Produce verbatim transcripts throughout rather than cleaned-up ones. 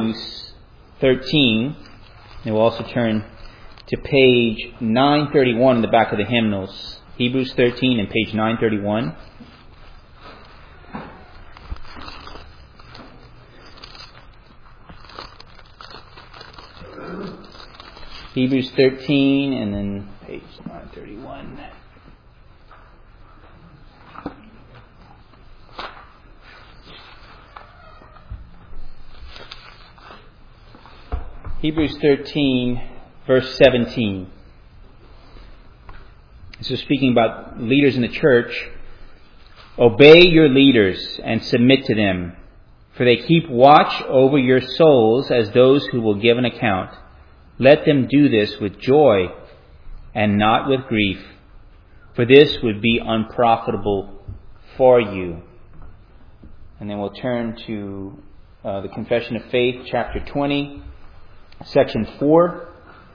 Hebrews thirteen. And we'll also turn to page nine thirty-one in the back of the hymnals. Hebrews thirteen and page nine thirty-one. Hebrews thirteen and then page nine thirty-one. Hebrews thirteen, verse seventeen. This is speaking about leaders in the church. Obey your leaders and submit to them, for they keep watch over your souls as those who will give an account. Let them do this with joy and not with grief, for this would be unprofitable for you. And then we'll turn to uh, the Confession of Faith, chapter twenty, section four.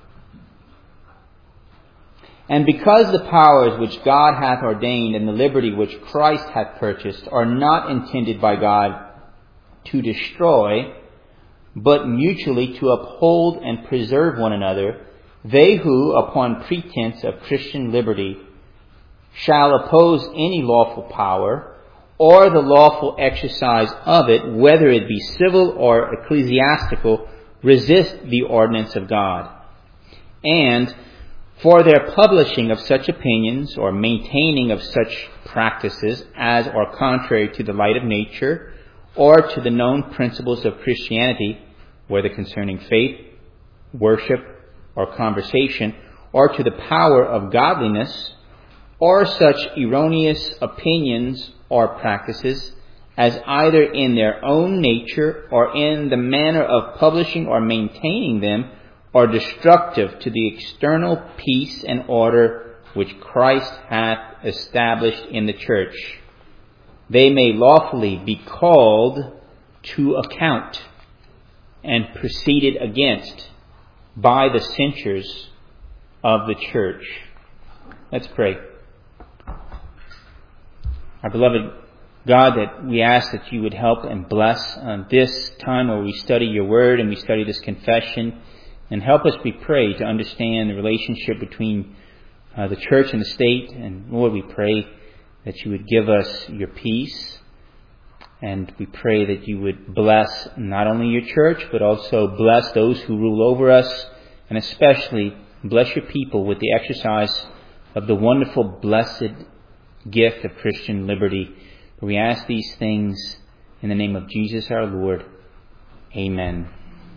And because the powers which God hath ordained and the liberty which Christ hath purchased are not intended by God to destroy, but mutually to uphold and preserve one another, they who, upon pretense of Christian liberty, shall oppose any lawful power, or the lawful exercise of it, whether it be civil or ecclesiastical, resist the ordinance of God. And for their publishing of such opinions or maintaining of such practices as are contrary to the light of nature, or to the known principles of Christianity, whether concerning faith, worship, or conversation, or to the power of godliness, or such erroneous opinions or practices as either in their own nature or in the manner of publishing or maintaining them are destructive to the external peace and order which Christ hath established in the church, they may lawfully be called to account and proceeded against by the censures of the church. Let's pray. Our beloved God, that we ask that you would help and bless uh, this time where we study your word and we study this confession, and help us, we pray, to understand the relationship between uh, the church and the state. And Lord, we pray that you would give us your peace, and we pray that you would bless not only your church, but also bless those who rule over us, and especially bless your people with the exercise of the wonderful, blessed gift of Christian liberty. We ask these things in the name of Jesus our Lord. Amen.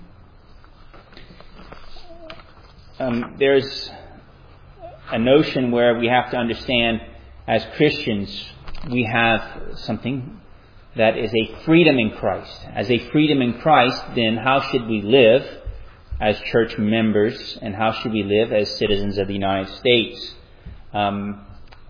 Um, there's a notion where we have to understand, as Christians, we have something that is a freedom in Christ. As a freedom in Christ, then how should we live as church members, and how should we live as citizens of the United States? Um,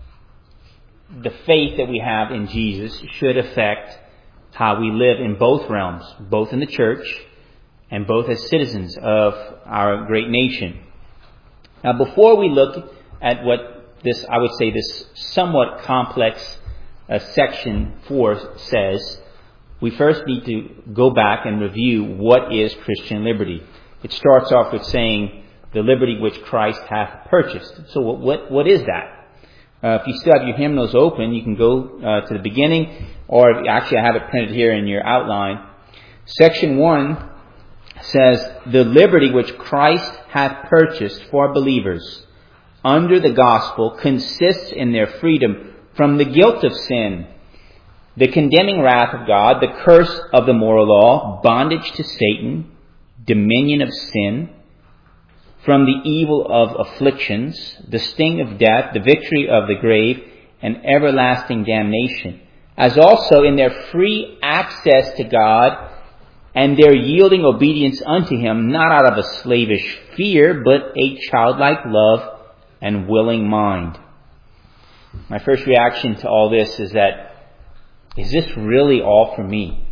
the faith that we have in Jesus should affect how we live in both realms, both in the church and both as citizens of our great nation. Now, before we look at what this, I would say, this somewhat complex uh, section four says, we first need to go back and review what is Christian liberty. It starts off with saying the liberty which Christ hath purchased. So what what, what is that? Uh, if you still have your hymnals open, you can go uh, to the beginning, or actually I have it printed here in your outline. Section one says, the liberty which Christ hath purchased for believers under the gospel consists in their freedom from the guilt of sin, the condemning wrath of God, the curse of the moral law, bondage to Satan, dominion of sin, from the evil of afflictions, the sting of death, the victory of the grave, and everlasting damnation, as also in their free access to God and their yielding obedience unto Him, not out of a slavish fear, but a childlike love and willing mind. My first reaction to all this is that, is this really all for me?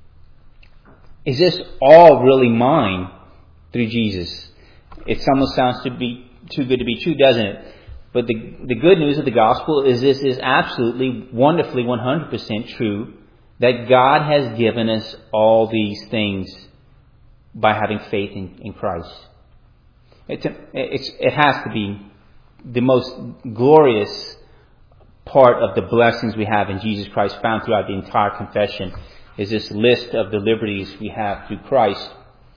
Is this all really mine through Jesus? It almost sounds to be too good to be true, doesn't it? But the the good news of the gospel is this is absolutely, wonderfully, one hundred percent true, that God has given us all these things by having faith in, in Christ. It's, a, it's, it has to be the most glorious part of the blessings we have in Jesus Christ, found throughout the entire confession, is this list of the liberties we have through Christ.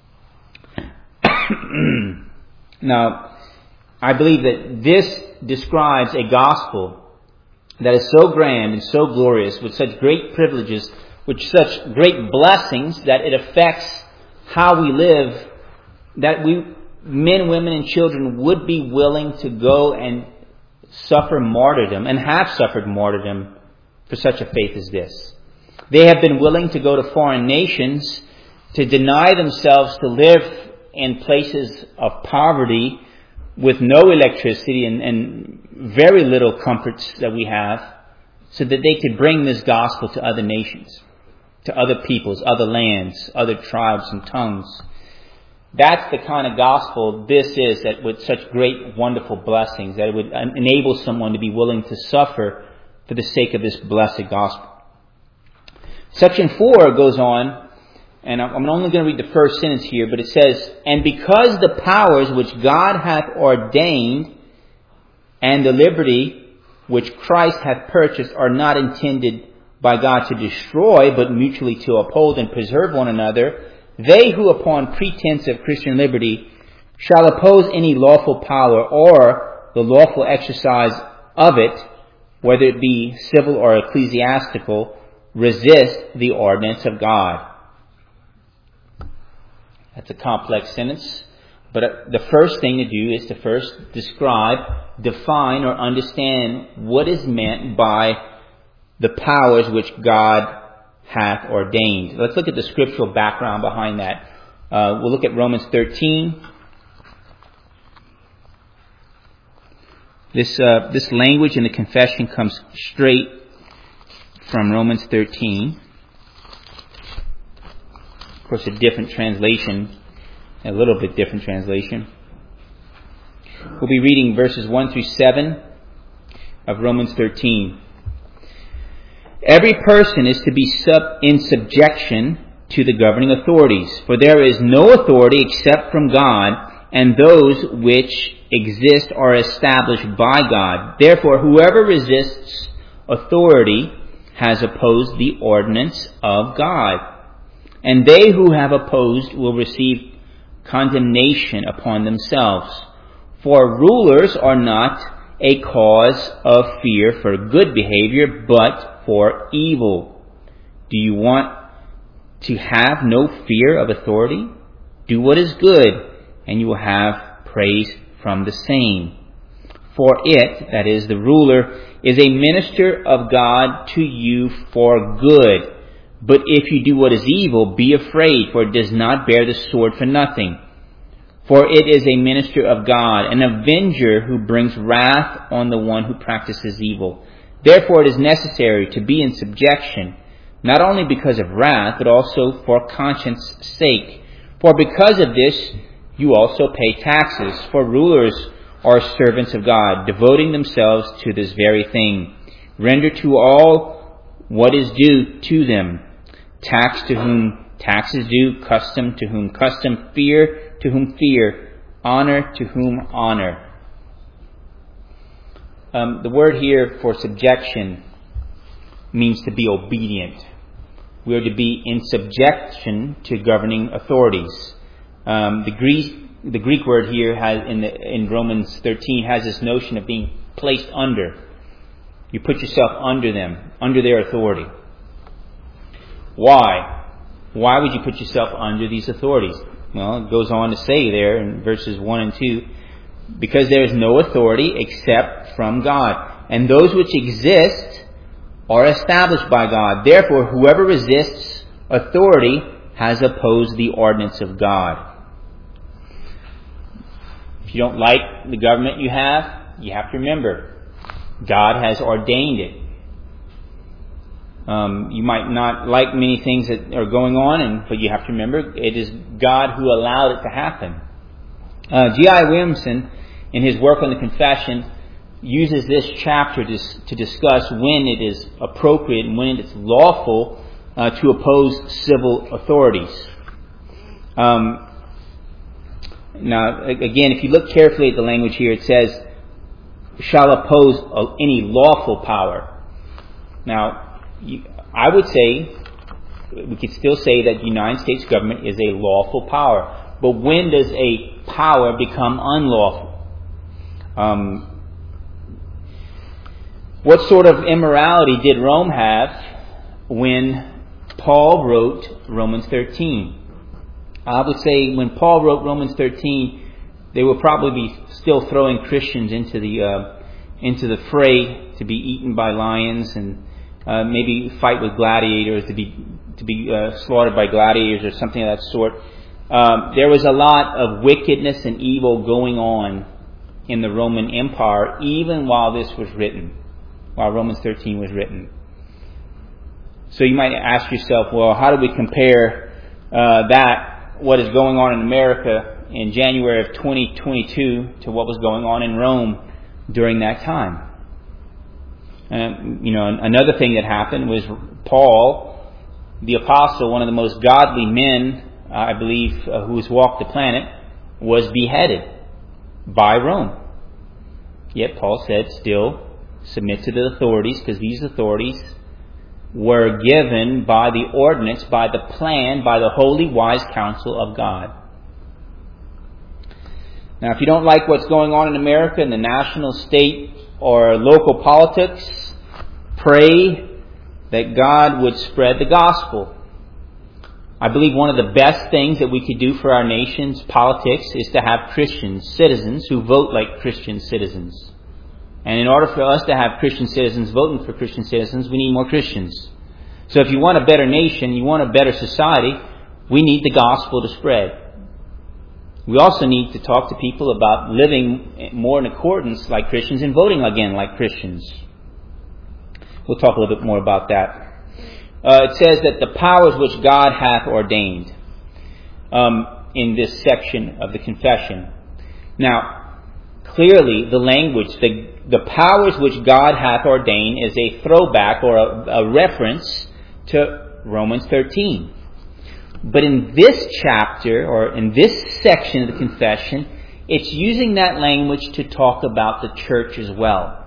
Now, I believe that this describes a gospel that is so grand and so glorious, with such great privileges, with such great blessings, that it affects how we live, that we, men, women, and children, would be willing to go and suffer martyrdom, and have suffered martyrdom, for such a faith as this. They have been willing to go to foreign nations, to deny themselves to live in places of poverty with no electricity and, and very little comforts that we have, so that they could bring this gospel to other nations, to other peoples, other lands, other tribes and tongues. That's the kind of gospel this is, that with such great, wonderful blessings, that it would enable someone to be willing to suffer for the sake of this blessed gospel. Section four goes on, and I'm only going to read the first sentence here, but it says, "And because the powers which God hath ordained and the liberty which Christ hath purchased are not intended by God to destroy, but mutually to uphold and preserve one another, they who upon pretense of Christian liberty shall oppose any lawful power or the lawful exercise of it, whether it be civil or ecclesiastical, resist the ordinance of God." That's a complex sentence, but the first thing to do is to first describe, define, or understand what is meant by the powers which God hath ordained. Let's look at the scriptural background behind that. Uh, we'll look at Romans thirteen. This uh, this language in the confession comes straight from Romans thirteen. Of course, a different translation, a little bit different translation. We'll be reading verses one through seven of Romans thirteen. "Every person is to be sub- in subjection to the governing authorities, for there is no authority except from God, and those which exist are established by God. Therefore, whoever resists authority has opposed the ordinance of God. And they who have opposed will receive condemnation upon themselves. For rulers are not a cause of fear for good behavior, but for evil. Do you want to have no fear of authority? Do what is good, and you will have praise from the same. For it," that is, the ruler, "is a minister of God to you for good. But if you do what is evil, be afraid, for it does not bear the sword for nothing. For it is a minister of God, an avenger who brings wrath on the one who practices evil. Therefore it is necessary to be in subjection, not only because of wrath, but also for conscience sake. For because of this you also pay taxes, for rulers are servants of God, devoting themselves to this very thing. Render to all what is due to them. Tax to whom tax is due, custom to whom custom, fear to whom fear, honor to whom honor." Um, the word here for subjection means to be obedient. We are to be in subjection to governing authorities. Um, the Greek the Greek word here has in the, in Romans thirteen has this notion of being placed under. You put yourself under them, under their authority. Why? Why would you put yourself under these authorities? Well, it goes on to say there in verses one and two, "Because there is no authority except from God, and those which exist are established by God. Therefore, whoever resists authority has opposed the ordinance of God." If you don't like the government you have, you have to remember, God has ordained it. Um, you might not like many things that are going on, and but you have to remember, it is God who allowed it to happen. Uh, G I Williamson, in his work on the Confession, uses this chapter to, to discuss when it is appropriate and when it's lawful uh, to oppose civil authorities. Um, now, again, if you look carefully at the language here, it says, shall oppose any lawful power. Now, you, I would say, we could still say that the United States government is a lawful power. But when does a power become unlawful? Um, what sort of immorality did Rome have when Paul wrote Romans thirteen? I would say when Paul wrote Romans thirteen, they will probably be still throwing Christians into the uh, into the fray to be eaten by lions, and uh, maybe fight with gladiators, to be to be uh, slaughtered by gladiators or something of that sort. Um, there was a lot of wickedness and evil going on in the Roman Empire, even while this was written, while Romans thirteen was written. So you might ask yourself, well, how do we compare uh, that, what is going on in America in January of twenty twenty-two, to what was going on in Rome during that time? Um, you know, another thing that happened was Paul, the apostle, one of the most godly men, uh, I believe, uh, who has walked the planet, was beheaded by Rome. Yet Paul said, still submit to the authorities, because these authorities were given by the ordinance, by the plan, by the holy, wise counsel of God. Now, if you don't like what's going on in America in the national, state, or local politics, pray that God would spread the gospel. I believe one of the best things that we could do for our nation's politics is to have Christian citizens who vote like Christian citizens. And in order for us to have Christian citizens voting for Christian citizens, we need more Christians. So if you want a better nation, you want a better society, we need the gospel to spread. We also need to talk to people about living more in accordance like Christians and voting again like Christians. We'll talk a little bit more about that. Uh, it says that the powers which God hath ordained um, in this section of the confession. Now, clearly the language, the, the powers which God hath ordained is a throwback or a, a reference to Romans thirteen. But in this chapter, or in this section of the confession, it's using that language to talk about the church as well.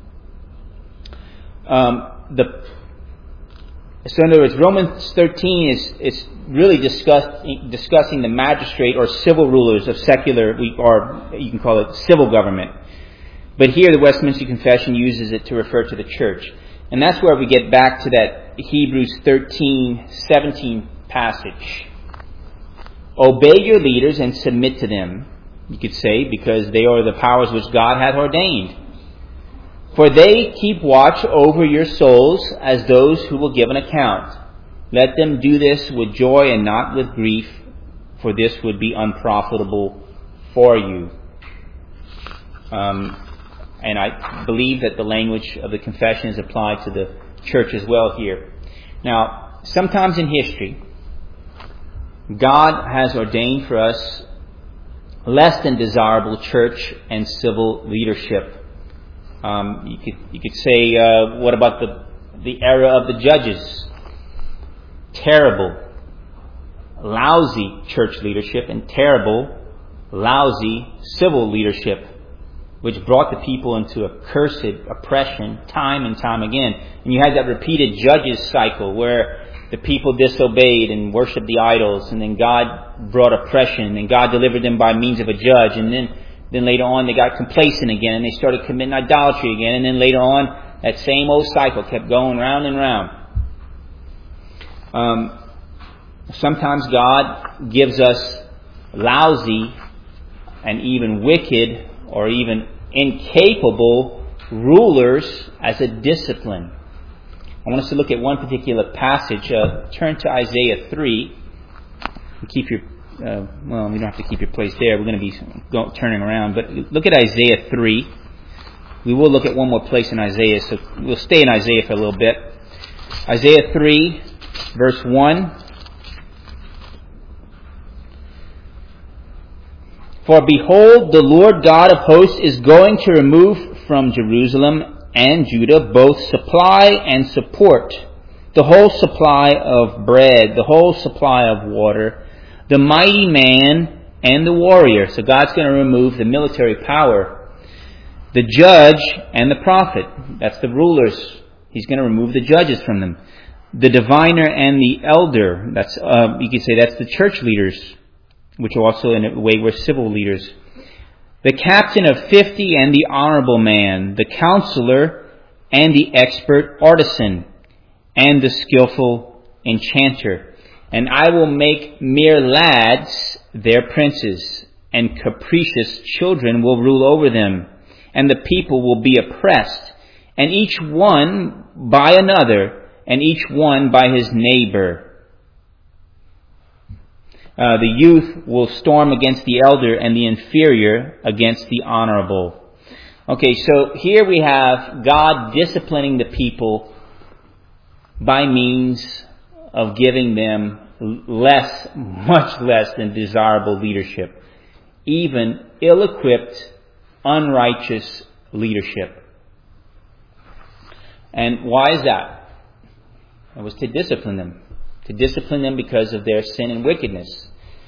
Um, the, so in other words, Romans thirteen is, is really discuss, discussing the magistrate or civil rulers of secular, or you can call it civil government. But here the Westminster Confession uses it to refer to the church. And that's where we get back to that Hebrews thirteen seventeen passage. Obey your leaders and submit to them, you could say, because they are the powers which God hath ordained. For they keep watch over your souls as those who will give an account. Let them do this with joy and not with grief, for this would be unprofitable for you. Um, and I believe that the language of the confession is applied to the church as well here. Now, sometimes in history, God has ordained for us less than desirable church and civil leadership. Um, you could you could say, uh, what about the the era of the judges? Terrible, lousy church leadership and terrible, lousy civil leadership, which brought the people into accursed oppression time and time again. And you had that repeated judges cycle where the people disobeyed and worshipped the idols, and then God brought oppression, and God delivered them by means of a judge, and then Then later on they got complacent again and they started committing idolatry again. And then later on that same old cycle kept going round and round. Um, sometimes God gives us lousy and even wicked or even incapable rulers as a discipline. I want us to look at one particular passage. Uh, turn to Isaiah three. And keep your Uh, well, we don't have to keep your place there. We're going to be go, turning around. But look at Isaiah three. We will look at one more place in Isaiah, so we'll stay in Isaiah for a little bit. Isaiah three, verse one. For behold, the Lord God of hosts is going to remove from Jerusalem and Judah both supply and support, the whole supply of bread, the whole supply of water, the mighty man and the warrior. So God's going to remove the military power. The judge and the prophet. That's the rulers. He's going to remove the judges from them. The diviner and the elder. That's uh, you could say that's the church leaders, which also in a way were civil leaders. The captain of fifty and the honorable man. The counselor and the expert artisan. And the skillful enchanter. And I will make mere lads their princes, and capricious children will rule over them, and the people will be oppressed, and each one by another, and each one by his neighbor. Uh, the youth will storm against the elder, and the inferior against the honorable. Okay, so here we have God disciplining the people by means of giving them less, much less than desirable leadership. Even ill-equipped, unrighteous leadership. And why is that? It was to discipline them. To discipline them because of their sin and wickedness.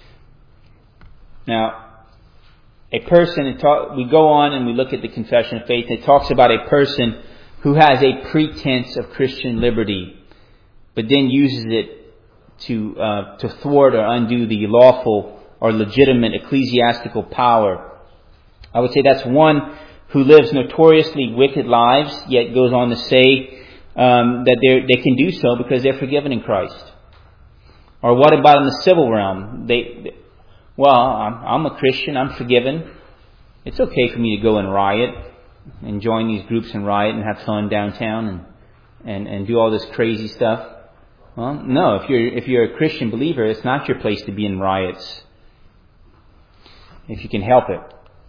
Now, a person, we go on and we look at the Confession of Faith, and it talks about a person who has a pretense of Christian liberty, but then uses it to uh, to thwart or undo the lawful or legitimate ecclesiastical power. I would say that's one who lives notoriously wicked lives, yet goes on to say um, that they they can do so because they're forgiven in Christ. Or what about in the civil realm? They, they well, I'm, I'm a Christian, I'm forgiven. It's okay for me to go and riot and join these groups and riot and have fun downtown and and, and do all this crazy stuff. Well, no, if you're if you're a Christian believer, it's not your place to be in riots, if you can help it.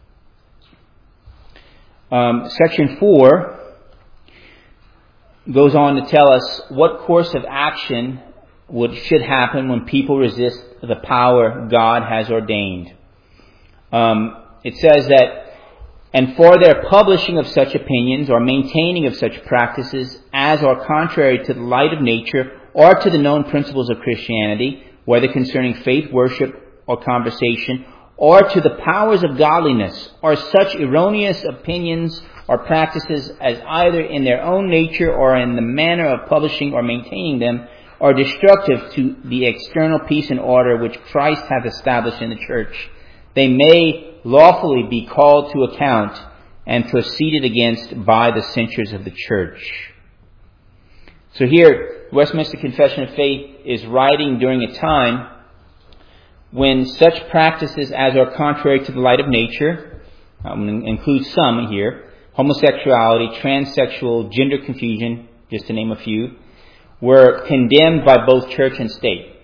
Um, section four goes on to tell us what course of action would should happen when people resist the power God has ordained. Um, it says that, and for their publishing of such opinions or maintaining of such practices as are contrary to the light of nature or to the known principles of Christianity, whether concerning faith, worship, or conversation, or to the powers of godliness, or such erroneous opinions or practices as either in their own nature or in the manner of publishing or maintaining them are destructive to the external peace and order which Christ hath established in the church, they may lawfully be called to account and proceeded against by the censures of the church. So here, Westminster Confession of Faith is writing during a time when such practices as are contrary to the light of nature, I'm going to include some here, homosexuality, transsexual, gender confusion, just to name a few, were condemned by both church and state.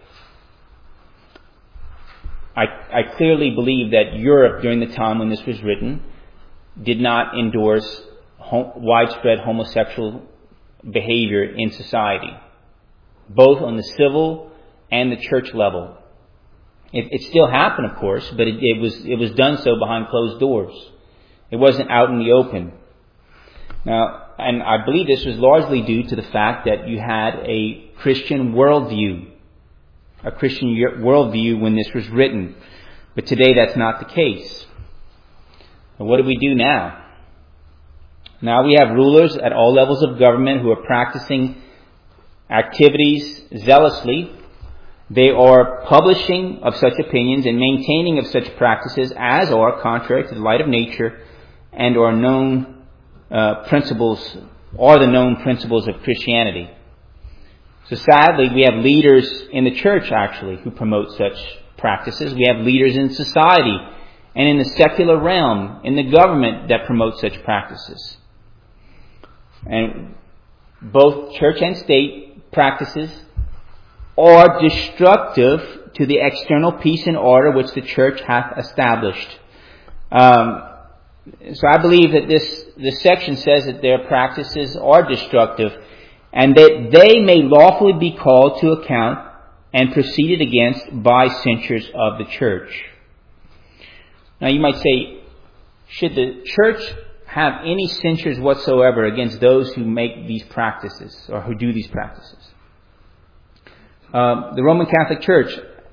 I, I clearly believe that Europe, during the time when this was written, did not endorse hom- widespread homosexual behavior in society, both on the civil and the church level. It, it still happened, of course, but it, it was it was done so behind closed doors. It wasn't out in the open. Now, and I believe this was largely due to the fact that you had a Christian worldview, a Christian worldview when this was written. But today that's not the case. And what do we do now? Now we have rulers at all levels of government who are practicing activities zealously. They are publishing of such opinions and maintaining of such practices as are contrary to the light of nature and are known uh, principles, or the known principles of Christianity. So sadly, we have leaders in the church actually who promote such practices. We have leaders in society and in the secular realm, in the government, that promote such practices. And both church and state practices are destructive to the external peace and order which the church hath established. Um, so I believe that this, this section says that their practices are destructive and that they may lawfully be called to account and proceeded against by censures of the church. Now you might say, should the church have any censures whatsoever against those who make these practices or who do these practices? Um, the Roman Catholic Church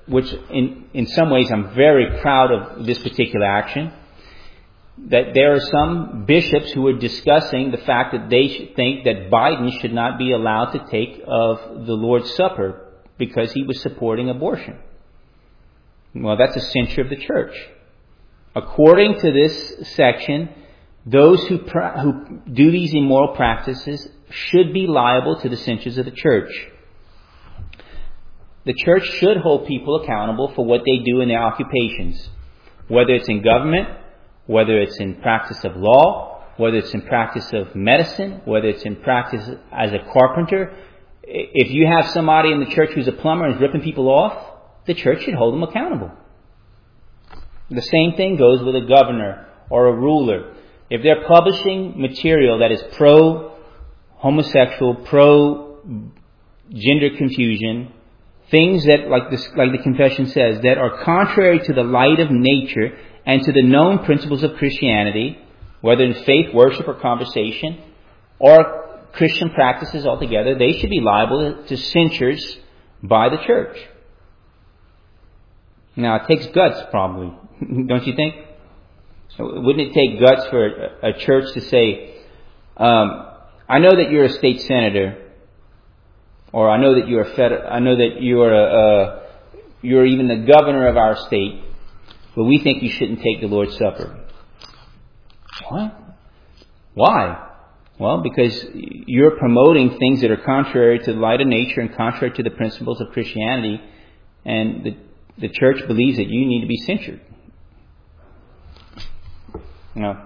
which in, in some ways I'm very proud of this particular action, that there are some bishops who are discussing the fact that they should think that Biden should not be allowed to take of the Lord's Supper because he was supporting abortion. Well, that's a censure of the church. According to this section, those who pra- who do these immoral practices should be liable to the censures of the church. The church should hold people accountable for what they do in their occupations, whether it's in government, whether it's in practice of law, whether it's in practice of medicine, whether it's in practice as a carpenter. If you have somebody in the church who's a plumber and is ripping people off, the church should hold them accountable. The same thing goes with a governor or a ruler. If they're publishing material that is pro-homosexual, pro-gender confusion, things that, like this, like the confession says, that are contrary to the light of nature and to the known principles of Christianity, whether in faith, worship, or conversation, or Christian practices altogether, they should be liable to censures by the church. Now, it takes guts, probably, don't you think? So, wouldn't it take guts for a, a church to say, um, I know that you're a state senator, or I know that you're a fed, I know that you're a, a, you're even the governor of our state, but we think you shouldn't take the Lord's Supper. What? Why? Well, because you're promoting things that are contrary to the light of nature and contrary to the principles of Christianity, and the, the church believes that you need to be censured. No.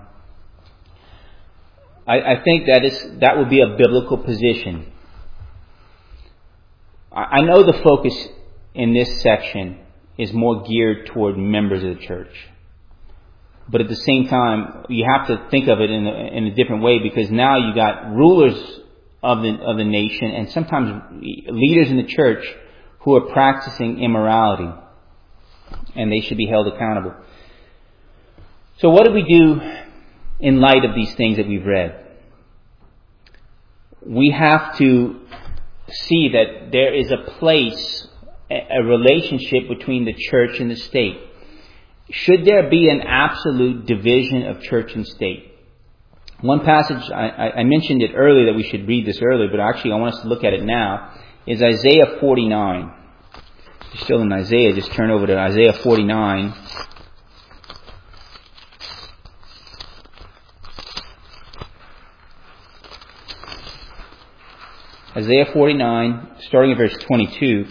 I, I think that is that would be a biblical position. I, I know the focus in this section is more geared toward members of the church. But at the same time, you have to think of it in a, in a different way, because now you got rulers of the of the nation and sometimes leaders in the church who are practicing immorality, and they should be held accountable. So what do we do in light of these things that we've read? We have to see that there is a place, a relationship between the church and the state. Should there be an absolute division of church and state? One passage, I, I mentioned it earlier that we should read this earlier, but actually I want us to look at it now, is Isaiah forty-nine. If you're still in Isaiah, just turn over to Isaiah forty-nine. Isaiah forty-nine, starting at verse twenty-two.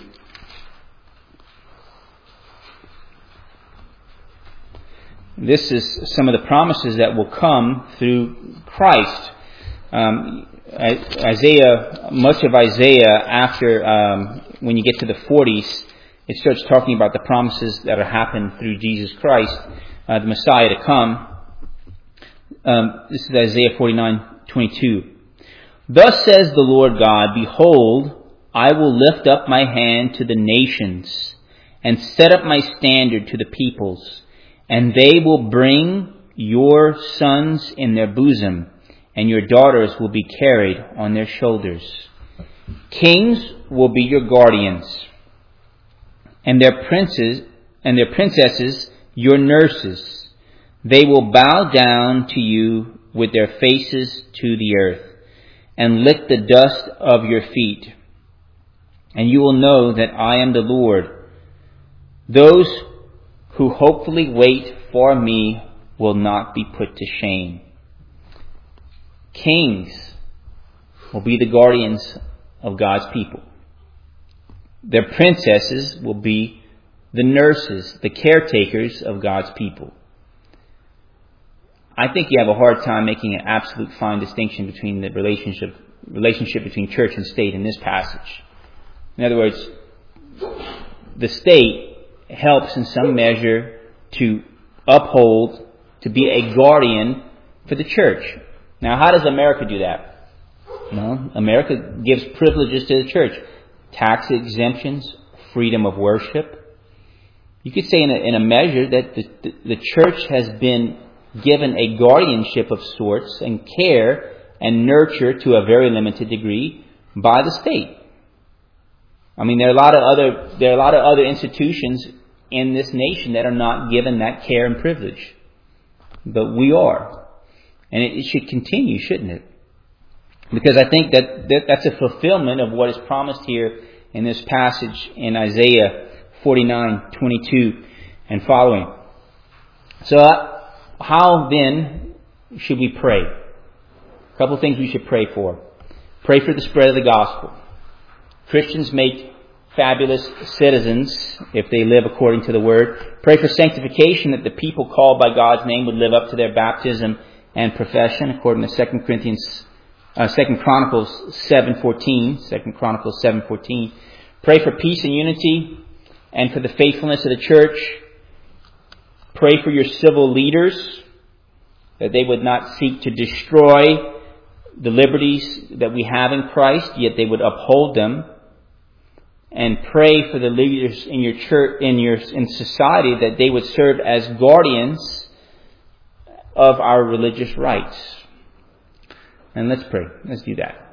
This is some of the promises that will come through Christ. Um, Isaiah, much of Isaiah, after um, when you get to the forties, it starts talking about the promises that are happened through Jesus Christ, uh, the Messiah to come. Um, this is Isaiah forty-nine twenty-two. Thus says the Lord God, behold, I will lift up my hand to the nations and set up my standard to the peoples. And they will bring your sons in their bosom, and your daughters will be carried on their shoulders. Kings will be your guardians, and their princes and their princesses your nurses. They will bow down to you with their faces to the earth, and lick the dust of your feet. And you will know that I am the Lord. Those who hopefully wait for me will not be put to shame. Kings will be the guardians of God's people. Their princesses will be the nurses, the caretakers of God's people. I think you have a hard time making an absolute fine distinction between the relationship relationship between church and state in this passage. In other words, the state helps in some measure to uphold, to be a guardian for the church. Now, how does America do that? Well, America gives privileges to the church. Tax exemptions, freedom of worship. You could say in a, in a measure that the, the, the church has been given a guardianship of sorts and care and nurture to a very limited degree by the state. I mean, there are a lot of other there are a lot of other institutions in this nation that are not given that care and privilege, but we are, and it, it should continue, shouldn't it? Because I think that, that that's a fulfillment of what is promised here in this passage in Isaiah forty-nine twenty-two and following. So, uh, how then should we pray? A couple of things we should pray for. Pray for the spread of the gospel. Christians make fabulous citizens if they live according to the Word. Pray for sanctification, that the people called by God's name would live up to their baptism and profession, according to Second Corinthians, uh, Second Chronicles seven fourteen. Second Chronicles seven fourteen. Pray for peace and unity, and for the faithfulness of the church. Pray for your civil leaders, that they would not seek to destroy the liberties that we have in Christ, yet they would uphold them. And pray for the leaders in your church, in your in society, that they would serve as guardians of our religious rights. And let's pray. Let's do that.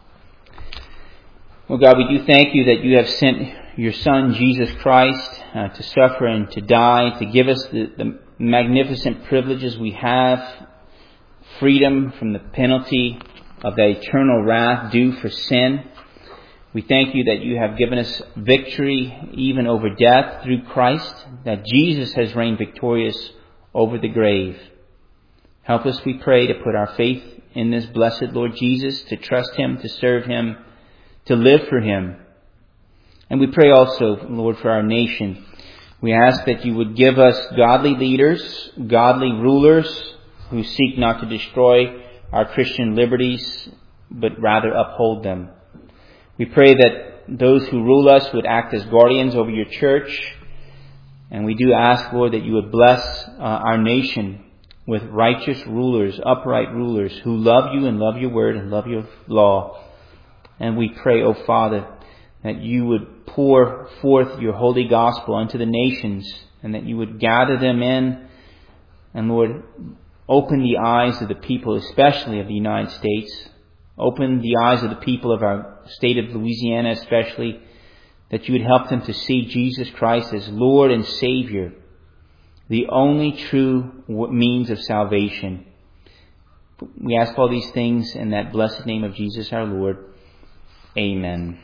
Well, God, we do thank you that you have sent your Son, Jesus Christ, uh, to suffer and to die, to give us the, the magnificent privileges we have, freedom from the penalty of the eternal wrath due for sin. We thank you that you have given us victory even over death through Christ, that Jesus has reigned victorious over the grave. Help us, we pray, to put our faith in this blessed Lord Jesus, to trust Him, to serve Him, to live for Him. And we pray also, Lord, for our nation. We ask that you would give us godly leaders, godly rulers who seek not to destroy our Christian liberties, but rather uphold them. We pray that those who rule us would act as guardians over your church. And we do ask, Lord, that you would bless uh, our nation with righteous rulers, upright rulers who love you and love your word and love your law. And we pray, O Father, that you would pour forth your holy gospel unto the nations, and that you would gather them in. And Lord, open the eyes of the people, especially of the United States. Open the eyes of the people of our state of Louisiana especially, that you would help them to see Jesus Christ as Lord and Savior, the only true means of salvation. We ask all these things in that blessed name of Jesus our Lord. Amen.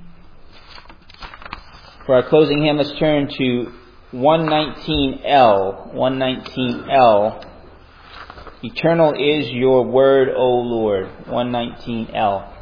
For our closing hymn, let's turn to one nineteen L. one nineteen L. Eternal is your word, O Lord. one nineteen L.